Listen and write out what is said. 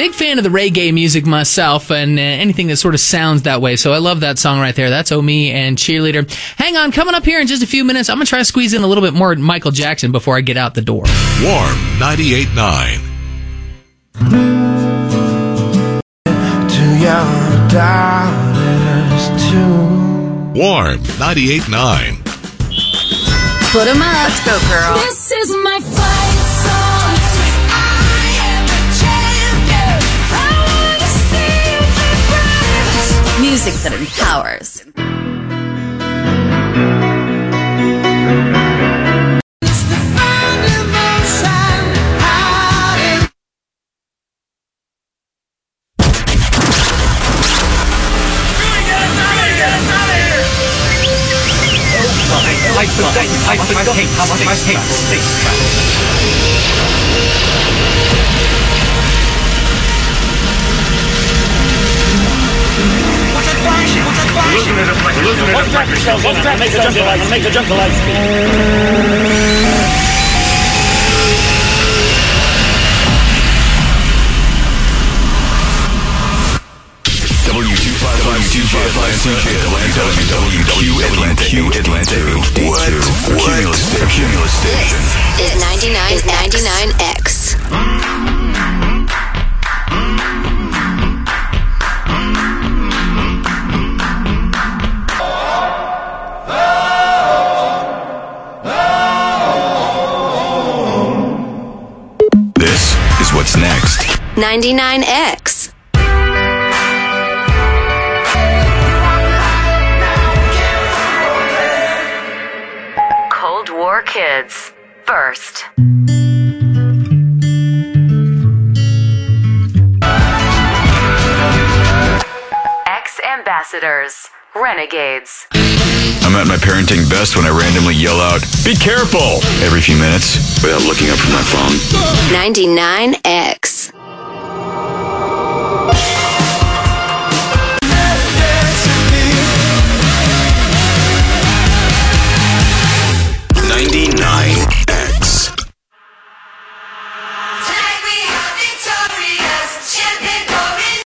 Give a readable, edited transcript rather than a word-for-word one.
Big fan of the reggae music myself and anything that sort of sounds that way. So I love that song right there. That's Oh Me and Cheerleader. Hang on, coming up here in just a few minutes, I'm going to try to squeeze in a little bit more Michael Jackson before I get out the door. Warm 98.9. To your daughters too. Warm 98.9. Put 'em up. Let's go, girl. This is my fight song. I am a champion. I wanna see you be brave. Music that empowers. It's the fun emotion. Hiding. I hate how much I hate space Make the jungle light WQ Atlanta. Cumulus Station. This is 99X. This is what's next. 99X. Cold War Kids. First. Ex-ambassadors. Renegades. I'm at my parenting best when I randomly yell out, "Be careful!" every few minutes without looking up from my phone. 99X.